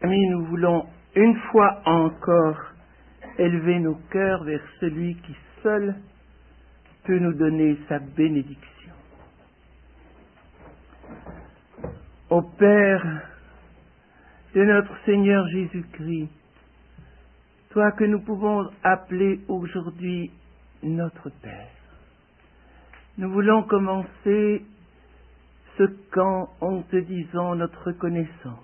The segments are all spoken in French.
Amis, nous voulons une fois encore élever nos cœurs vers celui qui seul peut nous donner sa bénédiction. Ô Père de notre Seigneur Jésus-Christ, toi que nous pouvons appeler aujourd'hui notre Père, nous voulons commencer ce camp en te disant notre reconnaissance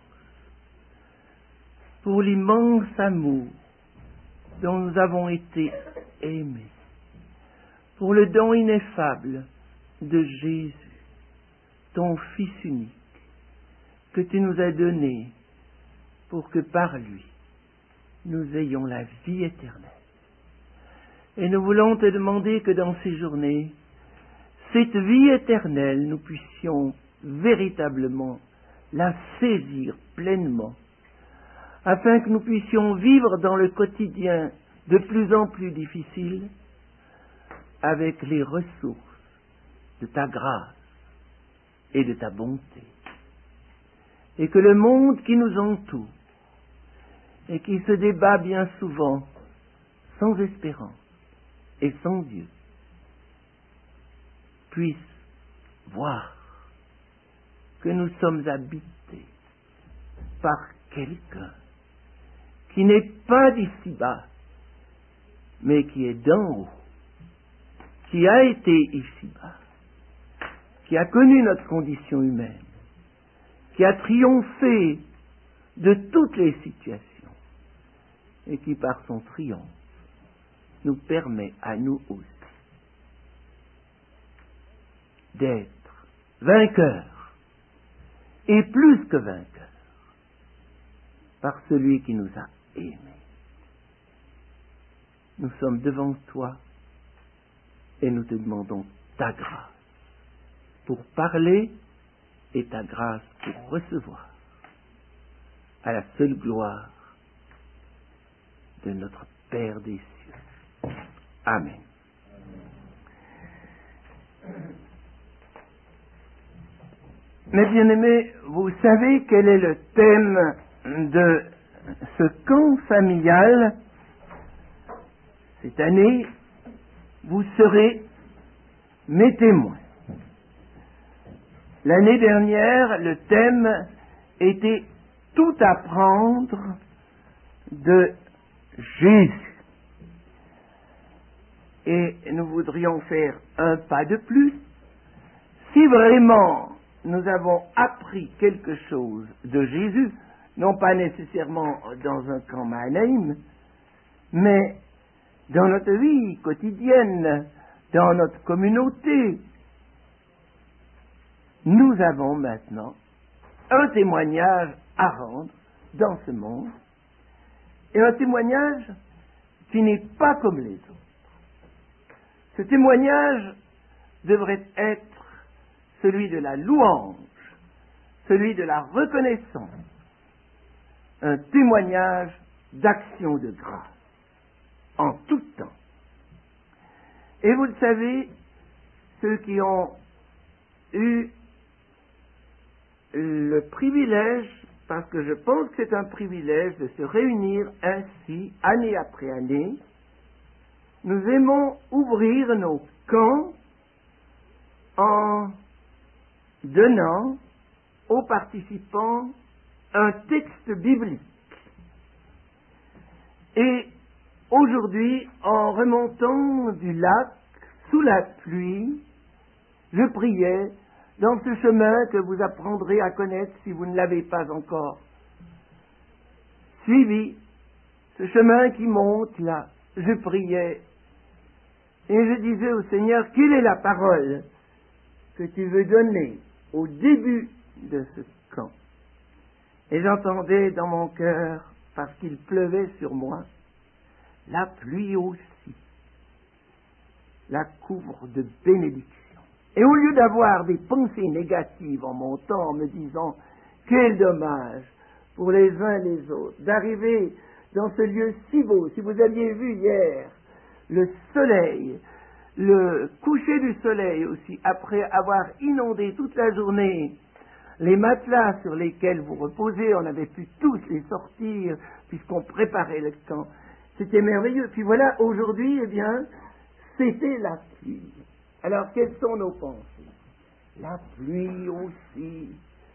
pour l'immense amour dont nous avons été aimés, pour le don ineffable de Jésus, ton Fils unique, que tu nous as donné pour que par lui, nous ayons la vie éternelle. Et nous voulons te demander que dans ces journées, cette vie éternelle, nous puissions véritablement la saisir pleinement, afin que nous puissions vivre dans le quotidien de plus en plus difficile avec les ressources de ta grâce et de ta bonté. Et que le monde qui nous entoure et qui se débat bien souvent sans espérance et sans Dieu puisse voir que nous sommes habités par quelqu'un qui n'est pas d'ici-bas, mais qui est d'en haut, qui a été ici-bas, qui a connu notre condition humaine, qui a triomphé de toutes les situations, et qui par son triomphe nous permet à nous aussi d'être vainqueurs, et plus que vainqueurs, par celui qui nous a aimés. Nous sommes devant toi et nous te demandons ta grâce pour parler et ta grâce pour recevoir, à la seule gloire de notre Père des cieux. Amen. Mes bien-aimés, vous savez quel est le thème de ce camp familial. Cette année, vous serez mes témoins. L'année dernière, le thème était tout apprendre de Jésus. Et nous voudrions faire un pas de plus. Si vraiment nous avons appris quelque chose de Jésus, non pas nécessairement dans un camp Mahanaïm, mais dans notre vie quotidienne, dans notre communauté, nous avons maintenant un témoignage à rendre dans ce monde, et un témoignage qui n'est pas comme les autres. Ce témoignage devrait être celui de la louange, celui de la reconnaissance, un témoignage d'action de grâce en tout temps. Et vous le savez, ceux qui ont eu le privilège, parce que je pense que c'est un privilège de se réunir ainsi, année après année, nous aimons ouvrir nos camps en donnant aux participants un texte biblique. Et aujourd'hui, en remontant du lac sous la pluie, je priais dans ce chemin que vous apprendrez à connaître si vous ne l'avez pas encore suivi, ce chemin qui monte là, je priais et je disais au Seigneur, quelle est la parole que tu veux donner au début de ce camp? Et j'entendais dans mon cœur, parce qu'il pleuvait sur moi, la pluie aussi la couvre de bénédictions. Et au lieu d'avoir des pensées négatives en montant, en me disant quel dommage pour les uns et les autres d'arriver dans ce lieu si beau, si vous aviez vu hier le soleil, le coucher du soleil aussi, après avoir inondé toute la journée Les matelas sur lesquels vous reposez, on avait pu tous les sortir puisqu'on préparait le camp. C'était merveilleux. Puis voilà, aujourd'hui, eh bien, c'était la pluie. Alors, quelles sont nos pensées? La pluie aussi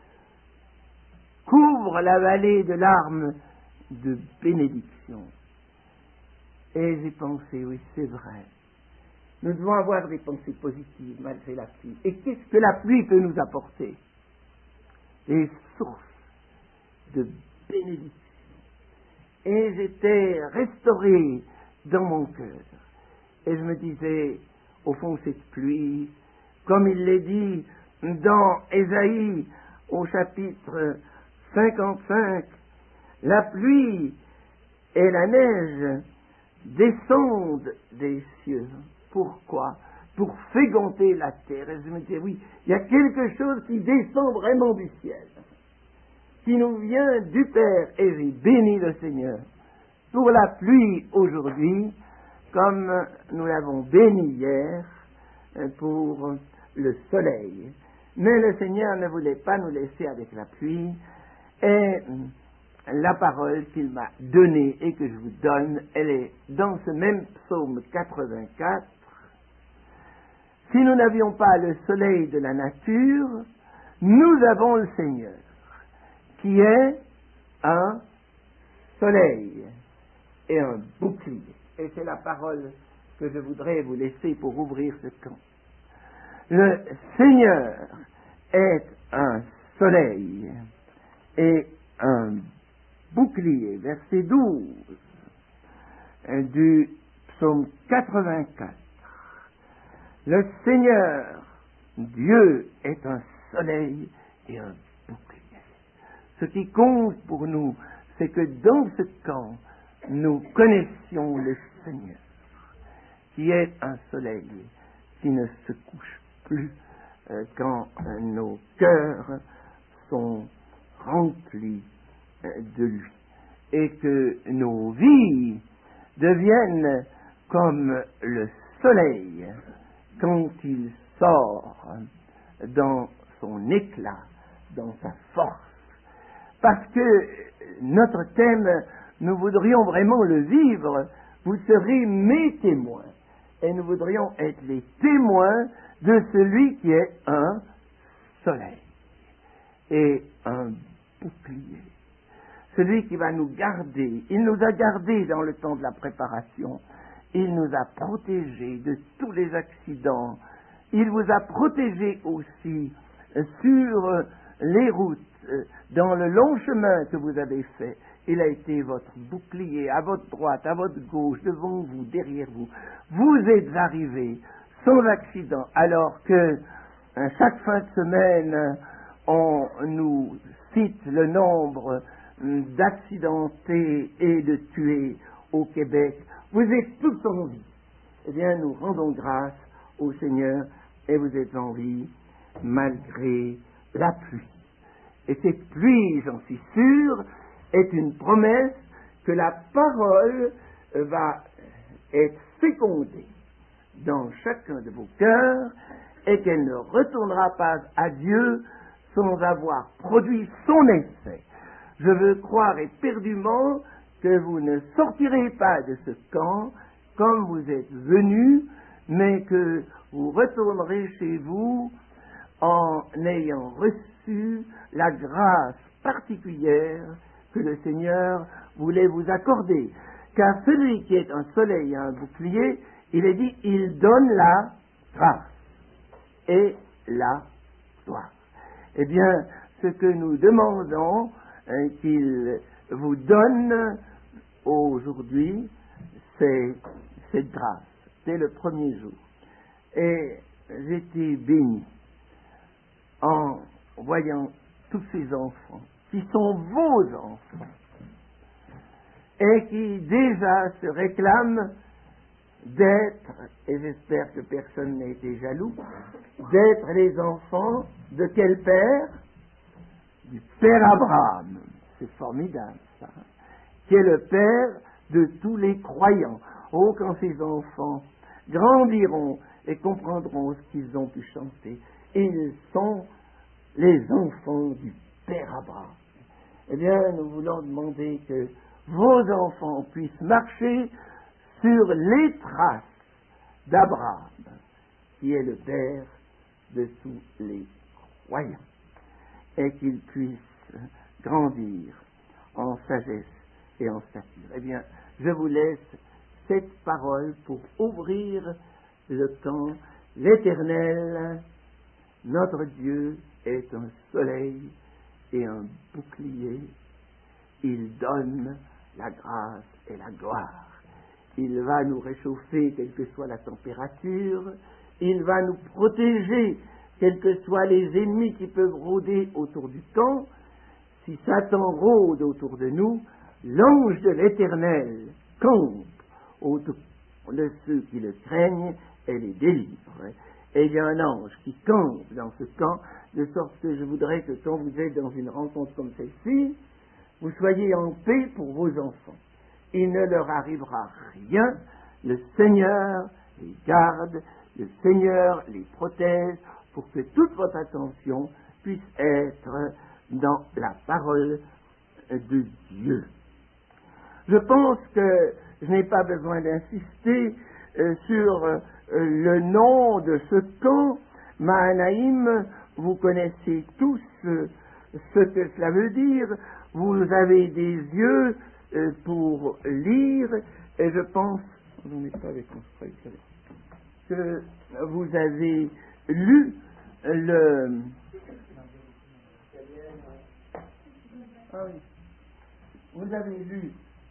couvre la vallée de larmes de bénédiction. Et j'ai pensé, oui, c'est vrai. Nous devons avoir des pensées positives malgré la pluie. Et qu'est-ce que la pluie peut nous apporter? Des sources de bénédiction. Et j'étais restauré dans mon cœur. Et je me disais, au fond, cette pluie, comme il l'est dit dans Ésaïe, au chapitre 55, la pluie et la neige descendent des cieux. Pourquoi? Pour féconder la terre. Et je me disais, oui, il y a quelque chose qui descend vraiment du ciel, qui nous vient du Père. Et j'ai béni le Seigneur pour la pluie aujourd'hui, comme nous l'avons béni hier pour le soleil. Mais le Seigneur ne voulait pas nous laisser avec la pluie, et la parole qu'il m'a donnée et que je vous donne, elle est dans ce même psaume 84. Si nous n'avions pas le soleil de la nature, nous avons le Seigneur, qui est un soleil et un bouclier. Et c'est la parole que je voudrais vous laisser pour ouvrir ce camp. Le Seigneur est un soleil et un bouclier. Verset 12 du psaume 84. Le Seigneur, Dieu, est un soleil et un bouclier. Ce qui compte pour nous, c'est que dans ce camp, nous connaissions le Seigneur, qui est un soleil qui ne se couche plus quand nos cœurs sont remplis de lui, et que nos vies deviennent comme le soleil quand il sort dans son éclat, dans sa force. Parce que notre thème, nous voudrions vraiment le vivre, vous serez mes témoins, et nous voudrions être les témoins de celui qui est un soleil et un bouclier. Celui qui va nous garder. Il nous a gardés dans le temps de la préparation. Il nous a protégés de tous les accidents. Il vous a protégés aussi sur les routes, dans le long chemin que vous avez fait. Il a été votre bouclier, à votre droite, à votre gauche, devant vous, derrière vous. Vous êtes arrivés sans accident, alors que chaque fin de semaine, on nous cite le nombre d'accidentés et de tués au Québec. Vous êtes tous en vie. Eh bien, nous rendons grâce au Seigneur, et vous êtes en vie malgré la pluie. Et cette pluie, j'en suis sûr, est une promesse que la parole va être fécondée dans chacun de vos cœurs, et qu'elle ne retournera pas à Dieu sans avoir produit son effet. Je veux croire éperdument que vous ne sortirez pas de ce camp comme vous êtes venus, mais que vous retournerez chez vous en ayant reçu la grâce particulière que le Seigneur voulait vous accorder. Car celui qui est un soleil et un bouclier, il est dit, il donne la grâce et la gloire. Eh bien, ce que nous demandons qu'il vous donne aujourd'hui, c'est cette grâce. C'est le premier jour. Et j'étais béni en voyant tous ces enfants, qui sont vos enfants, et qui déjà se réclament d'être, et j'espère que personne n'a été jaloux, d'être les enfants de quel père? Du Père Abraham. C'est formidable, ça. Qui est le père de tous les croyants. Oh, quand ces enfants grandiront et comprendront ce qu'ils ont pu chanter, ils sont les enfants du Père Abraham. Eh bien, nous voulons demander que vos enfants puissent marcher sur les traces d'Abraham, qui est le Père de tous les croyants, et qu'ils puissent grandir en sagesse et en stature. Eh bien, je vous laisse cette parole pour ouvrir le temps. L'Éternel, notre Dieu, est un soleil et un bouclier. Il donne la grâce et la gloire. Il va nous réchauffer quelle que soit la température. Il va nous protéger quels que soient les ennemis qui peuvent rôder autour du camp. Si Satan rôde autour de nous, l'ange de l'Éternel campe autour de ceux qui le craignent et les délivre. Et il y a un ange qui campe dans ce camp, de sorte que je voudrais que quand vous êtes dans une rencontre comme celle-ci, vous soyez en paix pour vos enfants. Il ne leur arrivera rien. Le Seigneur les garde, le Seigneur les protège, pour que toute votre attention puisse être dans la parole de Dieu. Je pense que je n'ai pas besoin d'insister sur le nom de ce camp, Mahanaïm. Vous connaissez tous ce que cela veut dire. Vous avez des yeux pour lire, et je pense, vous n'êtes pas avec moi, que vous avez lu le... Ah oui. Vous avez lu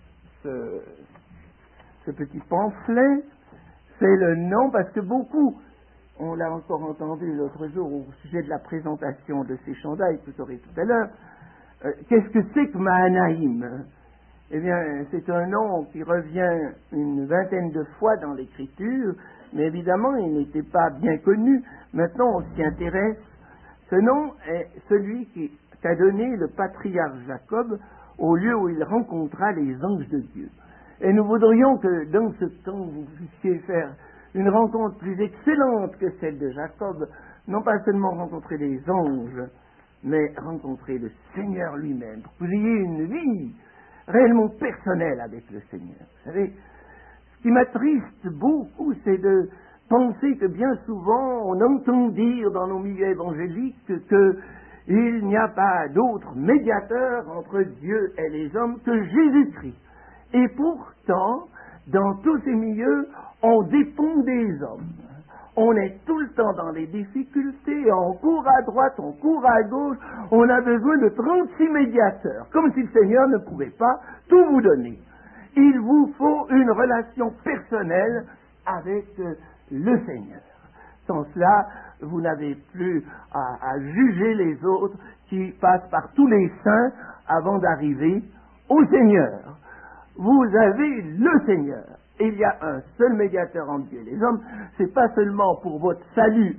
ce petit pamphlet. C'est le nom, parce que beaucoup, on l'a encore entendu l'autre jour au sujet de la présentation de ces chandails que vous aurez tout à l'heure. Qu'est-ce que c'est que Mahanaïm? Eh bien, c'est un nom qui revient une vingtaine de fois dans l'Écriture, mais évidemment, il n'était pas bien connu. Maintenant, on s'y intéresse. Ce nom est celui qu'a donné le patriarche Jacob au lieu où il rencontra les anges de Dieu. Et nous voudrions que dans ce temps, vous puissiez faire une rencontre plus excellente que celle de Jacob, non pas seulement rencontrer les anges, mais rencontrer le Seigneur lui-même, pour que vous ayez une vie réellement personnelle avec le Seigneur. Vous savez, ce qui m'attriste beaucoup, c'est de penser que bien souvent, on entend dire dans nos milieux évangéliques qu'il n'y a pas d'autre médiateur entre Dieu et les hommes que Jésus-Christ. Et pourtant, dans tous ces milieux, on dépend des hommes. On est tout le temps dans les difficultés, on court à droite, on court à gauche, on a besoin de 36 médiateurs, comme si le Seigneur ne pouvait pas tout vous donner. Il vous faut une relation personnelle avec le Seigneur. Sans cela, vous n'avez plus à juger les autres qui passent par tous les saints avant d'arriver au Seigneur. Vous avez le Seigneur. Il y a un seul médiateur entre Dieu et les hommes. C'est pas seulement pour votre salut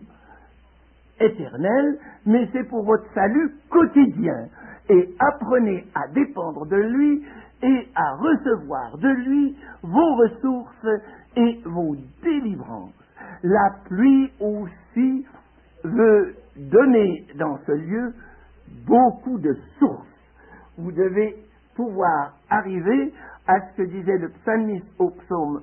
éternel, mais c'est pour votre salut quotidien. Et apprenez à dépendre de lui et à recevoir de lui vos ressources et vos délivrances. La pluie aussi veut donner dans ce lieu beaucoup de sources. Vous devez pouvoir arriver à ce que disait le psalmiste au psaume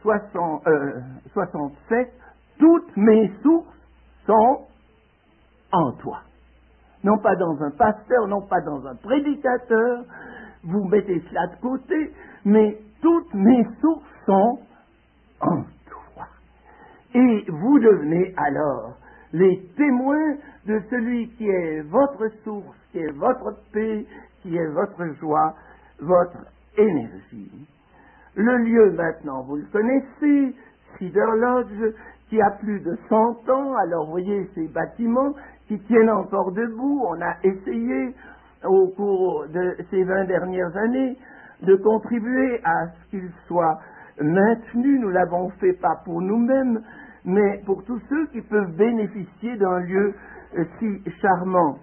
67, « Toutes mes sources sont en toi ». Non pas dans un pasteur, non pas dans un prédicateur, vous mettez cela de côté, mais toutes mes sources sont en toi. Et vous devenez alors les témoins de celui qui est votre source, qui est votre paix, qui est votre joie, votre énergie. Le lieu maintenant, vous le connaissez, Cedar Lodge, qui a plus de 100 ans. Alors vous voyez ces bâtiments qui tiennent encore debout. On a essayé au cours de ces 20 dernières années de contribuer à ce qu'ils soient maintenus. Nous l'avons fait pas pour nous-mêmes, mais pour tous ceux qui peuvent bénéficier d'un lieu si charmant.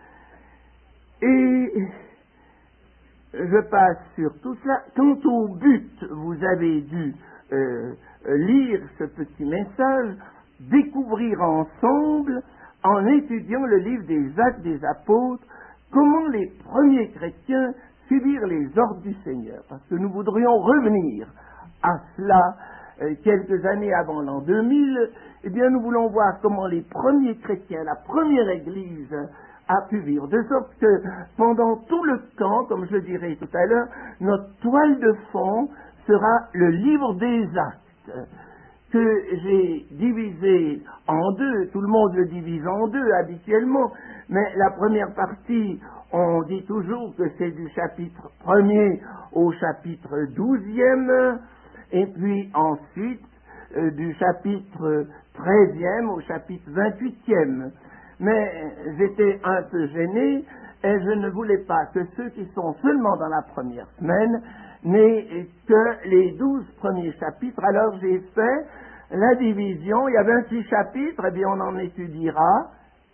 Et je passe sur tout cela. Quant au but, vous avez dû lire ce petit message, découvrir ensemble, en étudiant le livre des Actes des Apôtres, comment les premiers chrétiens suivirent les ordres du Seigneur. Parce que nous voudrions revenir à cela quelques années avant l'an 2000. Eh bien, nous voulons voir comment les premiers chrétiens, la première Église, a pu vivre. De sorte que pendant tout le temps, comme je le dirai tout à l'heure, notre toile de fond sera le livre des Actes, que j'ai divisé en deux. Tout le monde le divise en deux habituellement, mais la première partie, on dit toujours que c'est du chapitre 1er au chapitre 12e, et puis ensuite du chapitre 13e au chapitre 28e. Mais j'étais un peu gêné et je ne voulais pas que ceux qui sont seulement dans la première semaine n'aient que les 12 premiers chapitres. Alors j'ai fait la division. Il y a 26 chapitres, et bien on en étudiera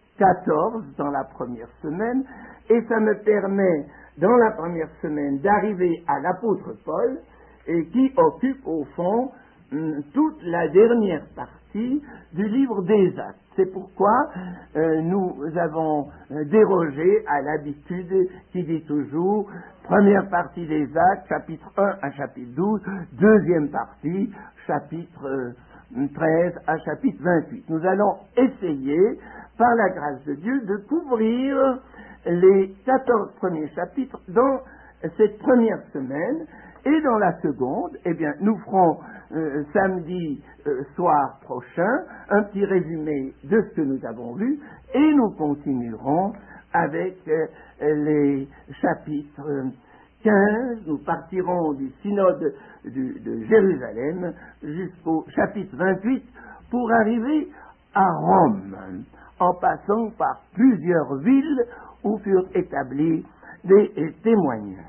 14 dans la première semaine, et ça me permet dans la première semaine d'arriver à l'apôtre Paul, et qui occupe au fond toute la dernière partie du livre des Actes. C'est pourquoi nous avons dérogé à l'habitude qui dit toujours première partie des Actes, chapitre 1 à chapitre 12, deuxième partie, chapitre 13 à chapitre 28. Nous allons essayer, par la grâce de Dieu, de couvrir les 14 premiers chapitres dans cette première semaine. Et dans la seconde, eh bien, nous ferons samedi soir prochain un petit résumé de ce que nous avons vu, et nous continuerons avec les chapitres 15. Nous partirons du synode de Jérusalem jusqu'au chapitre 28 pour arriver à Rome, en passant par plusieurs villes où furent établis des témoignages.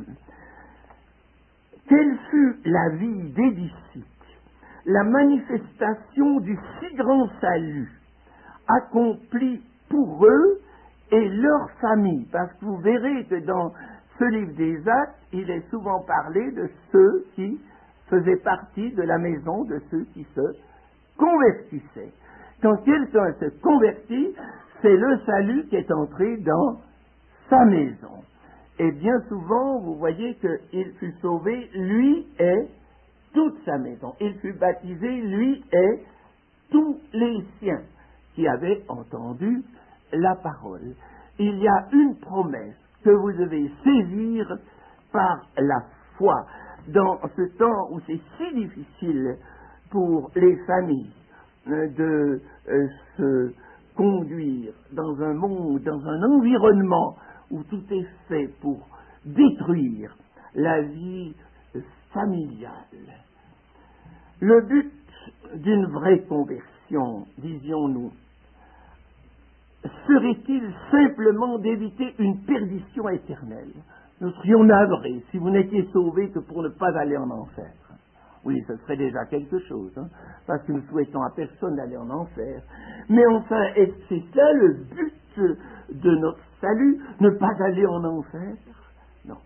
Quelle fut la vie des disciples, la manifestation du si grand salut accompli pour eux et leur famille? Parce que vous verrez que dans ce livre des Actes, il est souvent parlé de ceux qui faisaient partie de la maison de ceux qui se convertissaient. Quand quelqu'un se convertit, c'est le salut qui est entré dans sa maison. Et bien souvent, vous voyez qu'il fut sauvé, lui et toute sa maison. Il fut baptisé, lui et tous les siens qui avaient entendu la parole. Il y a une promesse que vous devez saisir par la foi dans ce temps où c'est si difficile pour les familles de se conduire dans un monde, dans un environnement où tout est fait pour détruire la vie familiale. Le but d'une vraie conversion, disions-nous, serait-il simplement d'éviter une perdition éternelle? Nous serions navrés si vous n'étiez sauvés que pour ne pas aller en enfer. Oui, ce serait déjà quelque chose, parce que nous souhaitons à personne d'aller en enfer. Mais enfin, c'est ça le but de notre salut, ne pas aller en enfer? Non.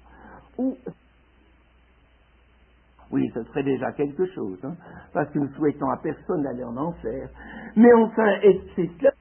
Oui, ce serait déjà quelque chose, parce que nous souhaitons à personne d'aller en enfer. Mais enfin, c'est cela.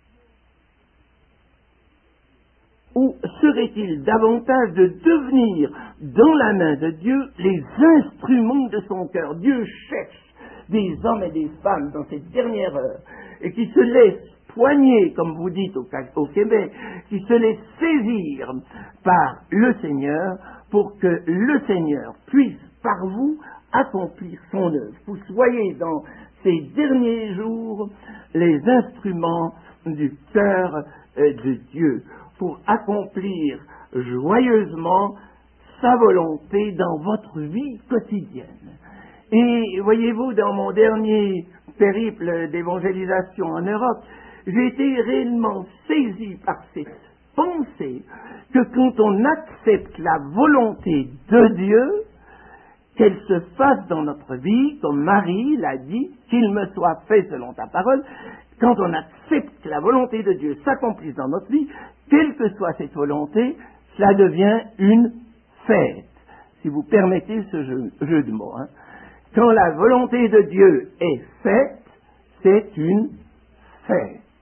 Ou serait-il davantage de devenir dans la main de Dieu les instruments de son cœur? Dieu cherche des hommes et des femmes dans cette dernière heure, et qui se laissent poigner, comme vous dites au Québec, qui se laissent saisir par le Seigneur, pour que le Seigneur puisse par vous accomplir son œuvre. Vous soyez dans ces derniers jours les instruments du cœur de Dieu, pour accomplir joyeusement sa volonté dans votre vie quotidienne. Et voyez-vous, dans mon dernier périple d'évangélisation en Europe, j'ai été réellement saisi par cette pensée que quand on accepte la volonté de Dieu, qu'elle se fasse dans notre vie, comme Marie l'a dit, qu'il me soit fait selon ta parole, quand on accepte que la volonté de Dieu s'accomplisse dans notre vie, quelle que soit cette volonté, cela devient une fête. Si vous permettez ce jeu de mots. Quand la volonté de Dieu est faite, c'est une fête.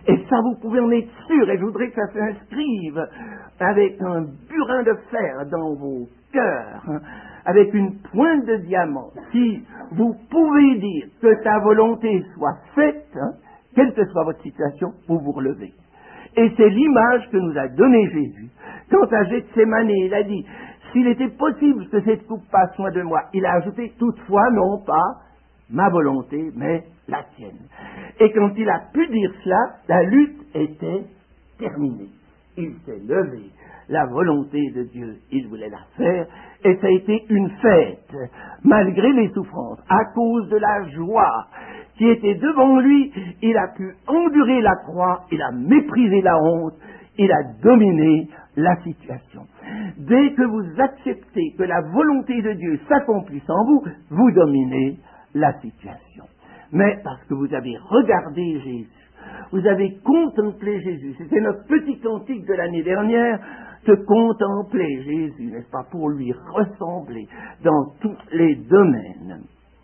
Et ça, vous pouvez en être sûr, et je voudrais que ça s'inscrive avec un burin de fer dans vos cœurs, hein, avec une pointe de diamant. Si vous pouvez dire que ta volonté soit faite, hein, quelle que soit votre situation, vous vous relevez. Et c'est l'image que nous a donnée Jésus. Quant à Gethsémane, il a dit, s'il était possible que cette coupe passe loin de moi, il a ajouté, toutefois, non pas ma volonté, mais la tienne. Et quand il a pu dire cela, la lutte était terminée. Il s'est levé. La volonté de Dieu, il voulait la faire, et ça a été une fête, malgré les souffrances, à cause de la joie qui était devant lui. Il a pu endurer la croix, il a méprisé la honte, il a dominé la situation. Dès que vous acceptez que la volonté de Dieu s'accomplisse en vous, vous dominez la situation. Mais parce que vous avez regardé Jésus, vous avez contemplé Jésus. C'était notre petit cantique de l'année dernière, de contempler Jésus, n'est-ce pas, pour lui ressembler dans tous les domaines.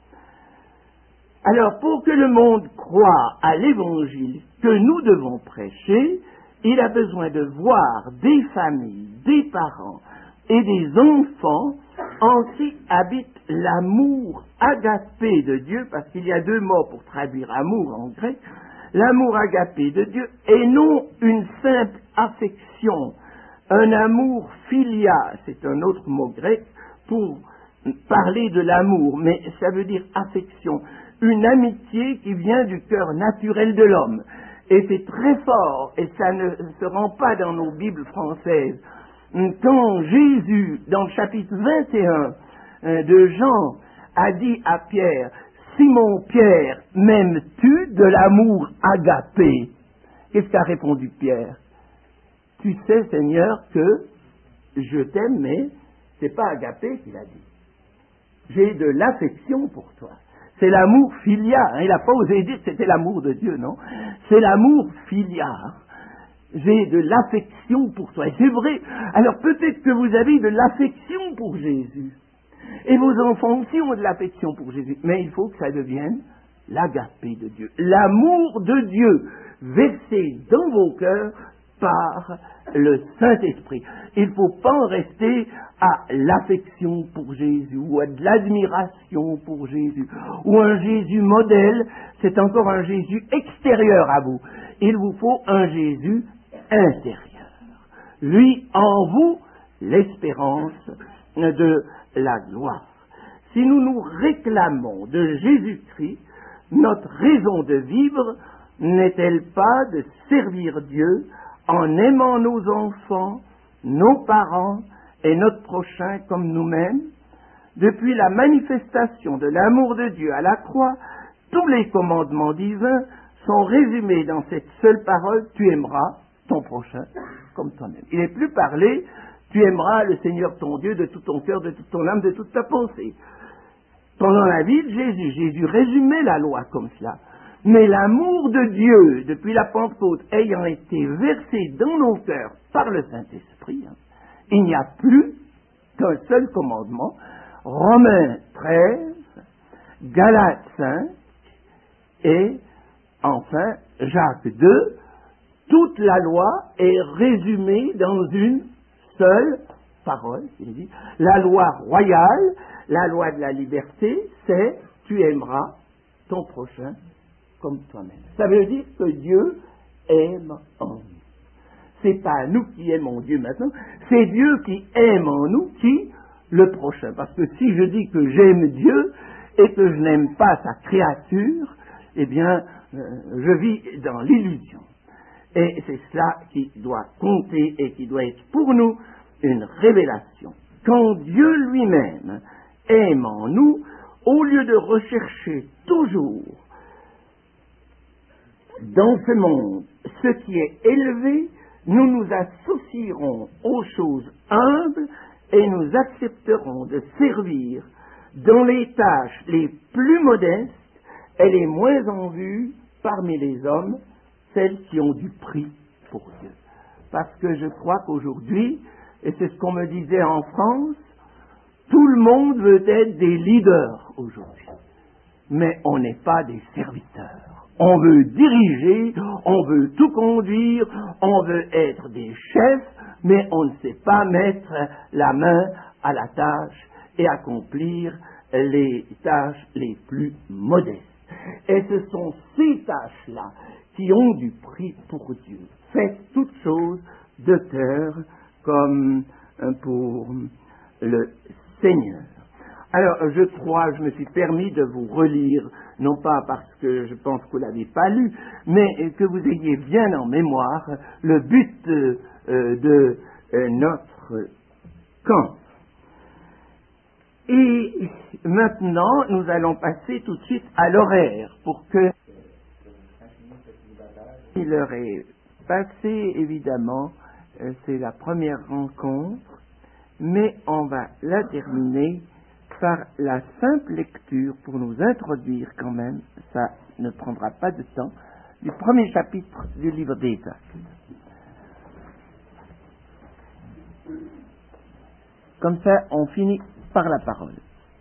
Alors, pour que le monde croie à l'évangile que nous devons prêcher, il a besoin de voir des familles, des parents et des enfants en qui habite l'amour agapé de Dieu, parce qu'il y a deux mots pour traduire amour en grec, l'amour agapé de Dieu, et non une simple affection, un amour philia, c'est un autre mot grec pour parler de l'amour, mais ça veut dire affection, une amitié qui vient du cœur naturel de l'homme. Et c'est très fort, et ça ne se rend pas dans nos Bibles françaises. Quand Jésus, dans le chapitre 21 de Jean, a dit à Pierre, « Simon Pierre, m'aimes-tu de l'amour agapé ?» Qu'est-ce qu'a répondu Pierre? « Tu sais, Seigneur, que je t'aime, mais c'est pas agapé qu'il a dit. J'ai de l'affection pour toi. » C'est l'amour filia, hein. Il n'a pas osé dire que c'était l'amour de Dieu, non? C'est l'amour filia. J'ai de l'affection pour toi. Et c'est vrai. Alors peut-être que vous avez de l'affection pour Jésus. Et vos enfants aussi ont de l'affection pour Jésus. Mais il faut que ça devienne l'agapé de Dieu. L'amour de Dieu versé dans vos cœurs par le Saint-Esprit. Il ne faut pas en rester à l'affection pour Jésus, ou à de l'admiration pour Jésus, ou un Jésus modèle, c'est encore un Jésus extérieur à vous. Il vous faut un Jésus intérieur. Lui, en vous, l'espérance de la gloire. Si nous nous réclamons de Jésus-Christ, notre raison de vivre n'est-elle pas de servir Dieu en aimant nos enfants, nos parents et notre prochain comme nous-mêmes? Depuis la manifestation de l'amour de Dieu à la croix, tous les commandements divins sont résumés dans cette seule parole, tu aimeras ton prochain comme toi-même. Il n'est plus parlé, tu aimeras le Seigneur ton Dieu de tout ton cœur, de toute ton âme, de toute ta pensée. Pendant la vie de Jésus, Jésus résumait la loi comme cela. Mais l'amour de Dieu, depuis la Pentecôte, ayant été versé dans nos cœurs par le Saint-Esprit, il n'y a plus qu'un seul commandement. Romains 13, Galates 5 et enfin Jacques 2, toute la loi est résumée dans une seule parole. Il dit, la loi royale, la loi de la liberté, c'est tu aimeras ton prochain comme toi-même. Ça veut dire que Dieu aime en nous. C'est pas nous qui aimons Dieu maintenant, c'est Dieu qui aime en nous, qui le prochain. Parce que si je dis que j'aime Dieu et que je n'aime pas sa créature, eh bien, je vis dans l'illusion. Et c'est cela qui doit compter et qui doit être pour nous une révélation. Quand Dieu lui-même aime en nous, au lieu de rechercher toujours dans ce monde ce qui est élevé, nous nous associerons aux choses humbles et nous accepterons de servir dans les tâches les plus modestes et les moins en vue parmi les hommes, celles qui ont du prix pour Dieu. Parce que je crois qu'aujourd'hui, et c'est ce qu'on me disait en France, tout le monde veut être des leaders aujourd'hui. Mais on n'est pas des serviteurs, On veut diriger, on veut tout conduire, on veut être des chefs, mais on ne sait pas mettre la main à la tâche et accomplir les tâches les plus modestes. Et ce sont ces tâches-là qui ont du prix pour Dieu. Faites toutes choses de cœur comme pour le Seigneur. Alors, je me suis permis de vous relire, non pas parce que je pense que vous ne l'avez pas lu, mais que vous ayez bien en mémoire le but de notre camp. Et maintenant, nous allons passer tout de suite à l'horaire, pour que l'heure est passée, évidemment, c'est la première rencontre, mais on va la terminer par la simple lecture, pour nous introduire quand même, ça ne prendra pas de temps, du premier chapitre du livre des Actes. Comme ça, on finit par la parole.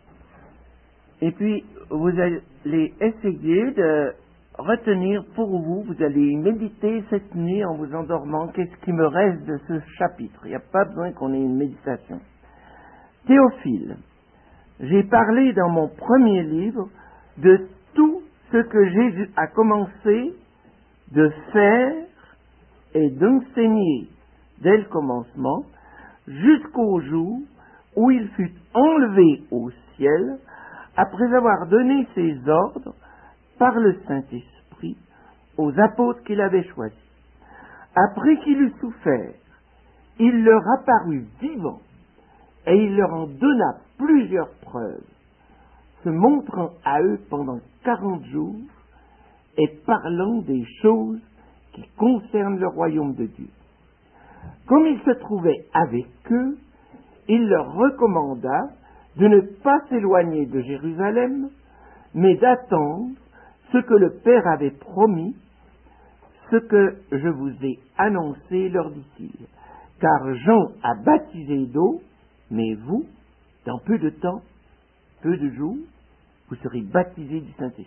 Et puis, vous allez essayer de retenir pour vous, vous allez méditer cette nuit en vous endormant, qu'est-ce qui me reste de ce chapitre. Il n'y a pas besoin qu'on ait une méditation. Théophile, j'ai parlé dans mon premier livre de tout ce que Jésus a commencé de faire et d'enseigner dès le commencement jusqu'au jour où il fut enlevé au ciel après avoir donné ses ordres par le Saint-Esprit aux apôtres qu'il avait choisis. Après qu'il eut souffert, il leur apparut vivant et il leur en donna plusieurs preuves, se montrant à eux pendant 40 jours et parlant des choses qui concernent le royaume de Dieu. Comme il se trouvait avec eux, il leur recommanda de ne pas s'éloigner de Jérusalem, mais d'attendre ce que le Père avait promis, ce que je vous ai annoncé, leur dit-il. Car Jean a baptisé d'eau, mais vous, dans peu de temps, peu de jours, vous serez baptisés du Saint-Esprit.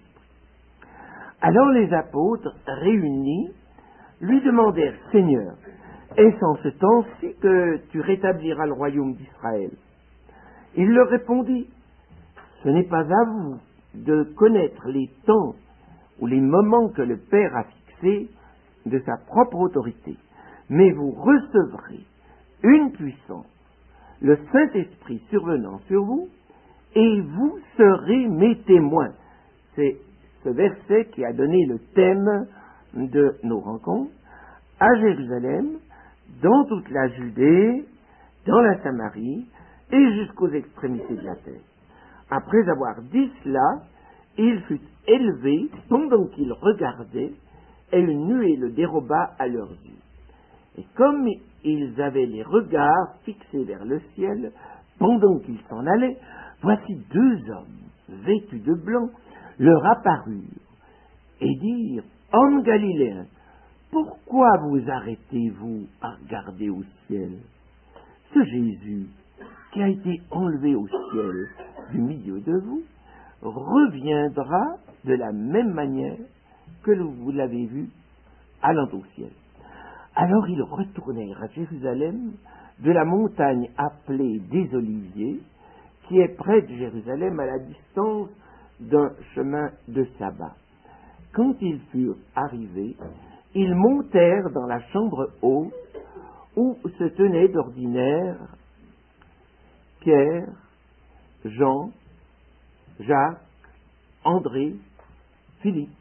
Alors les apôtres, réunis, lui demandèrent, Seigneur, est-ce en ce temps-ci que tu rétabliras le royaume d'Israël? Il leur répondit, ce n'est pas à vous de connaître les temps ou les moments que le Père a fixés de sa propre autorité, mais vous recevrez une puissance, le Saint-Esprit survenant sur vous, et vous serez mes témoins. C'est ce verset qui a donné le thème de nos rencontres, à Jérusalem, dans toute la Judée, dans la Samarie, et jusqu'aux extrémités de la terre. Après avoir dit cela, il fut élevé pendant qu'il regardait, et une nuée le déroba à leurs yeux. Et comme ils avaient les regards fixés vers le ciel, pendant qu'ils s'en allaient, voici 2 hommes, vêtus de blanc, leur apparurent, et dirent, Hommes galiléens, pourquoi vous arrêtez-vous à regarder au ciel? Ce Jésus, qui a été enlevé au ciel du milieu de vous, reviendra de la même manière que vous l'avez vu allant au ciel. Alors ils retournèrent à Jérusalem de la montagne appelée des Oliviers, qui est près de Jérusalem à la distance d'un chemin de sabbat. Quand ils furent arrivés, ils montèrent dans la chambre haute où se tenaient d'ordinaire Pierre, Jean, Jacques, André, Philippe,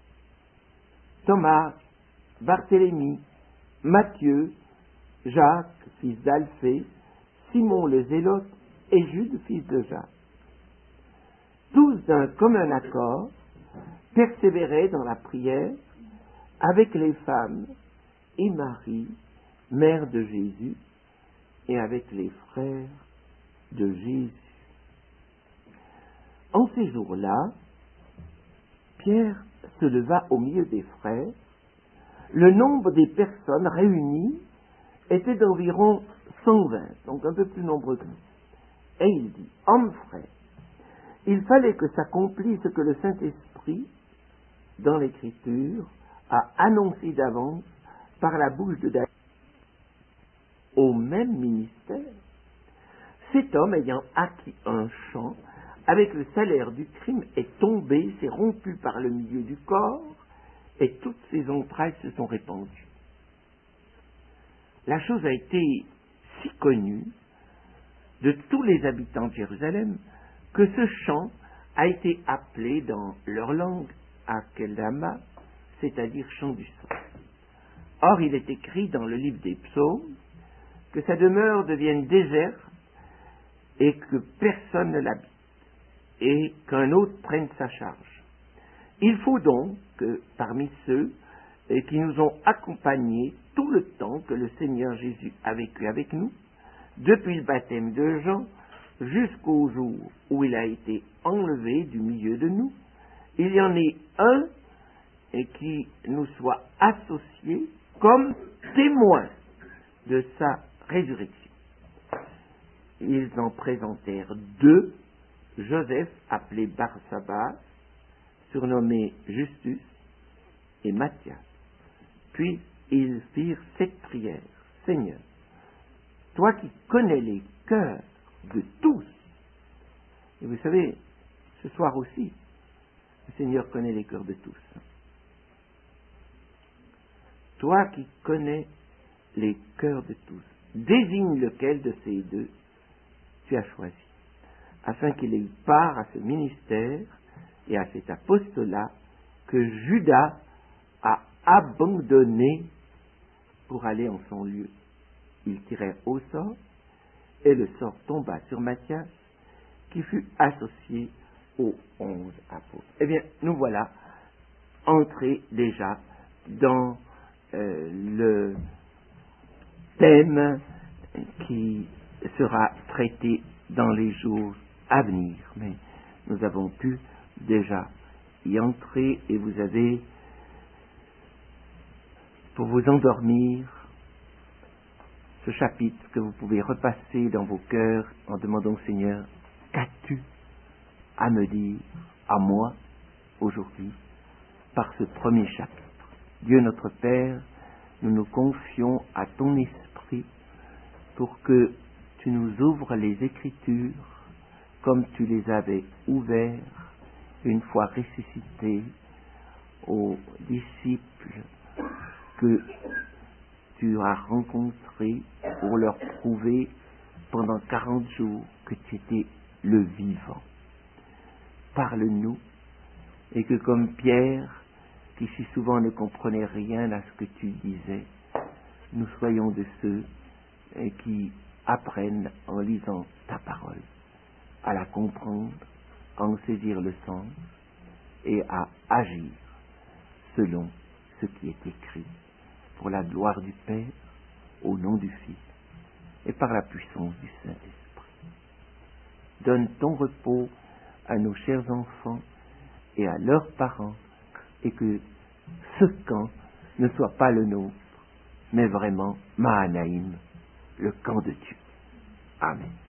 Thomas, Barthélemy, Matthieu, Jacques, fils d'Alphée, Simon le Zélote et Jude, fils de Jacques. Tous d'un commun accord persévéraient dans la prière avec les femmes et Marie, mère de Jésus, et avec les frères de Jésus. En ces jours-là, Pierre se leva au milieu des frères. Le nombre des personnes réunies était d'environ 120, donc un peu plus nombreux que nous. Et il dit, Hommes frères, il fallait que s'accomplisse ce que le Saint-Esprit dans l'Écriture a annoncé d'avance par la bouche de David au même ministère. Cet homme ayant acquis un champ, avec le salaire du crime, est tombé, s'est rompu par le milieu du corps, et toutes ses entrailles se sont répandues. La chose a été si connue de tous les habitants de Jérusalem que ce champ a été appelé dans leur langue Akeldama, c'est-à-dire champ du sang. Or, il est écrit dans le livre des psaumes que sa demeure devienne déserte et que personne ne l'habite et qu'un autre prenne sa charge. Il faut donc que parmi ceux qui nous ont accompagnés tout le temps que le Seigneur Jésus a vécu avec nous, depuis le baptême de Jean jusqu'au jour où il a été enlevé du milieu de nous, il y en ait un qui nous soit associé comme témoin de sa résurrection. Ils en présentèrent deux, Joseph, appelé Barsabas, surnommé Justus, et Matthias. Puis ils firent cette prière: Seigneur, toi qui connais les cœurs de tous, et vous savez, ce soir aussi, le Seigneur connaît les cœurs de tous. Toi qui connais les cœurs de tous, désigne lequel de ces deux tu as choisi, afin qu'il ait eu part à ce ministère et à cet apostolat que Judas a abandonné pour aller en son lieu. Ils tirèrent au sort, et le sort tomba sur Matthias, qui fut associé aux 11 apôtres. Eh bien, nous voilà entrés déjà dans le thème qui sera traité dans les jours à venir. Mais nous avons pu déjà y entrer, et vous avez, pour vous endormir, ce chapitre que vous pouvez repasser dans vos cœurs en demandant au Seigneur: qu'as-tu à me dire, à moi, aujourd'hui, par ce premier chapitre? Dieu notre Père, nous nous confions à ton esprit pour que tu nous ouvres les Écritures comme tu les avais ouverts une fois ressuscités aux disciples que tu as rencontrés pour leur prouver pendant 40 jours que tu étais le vivant. Parle-nous, et que comme Pierre, qui si souvent ne comprenait rien à ce que tu disais, nous soyons de ceux qui apprennent en lisant ta parole à la comprendre, à en saisir le sens et à agir selon ce qui est écrit, pour la gloire du Père, au nom du Fils et par la puissance du Saint-Esprit. Donne ton repos à nos chers enfants et à leurs parents, et que ce camp ne soit pas le nôtre, mais vraiment Mahanaïm, le camp de Dieu. Amen.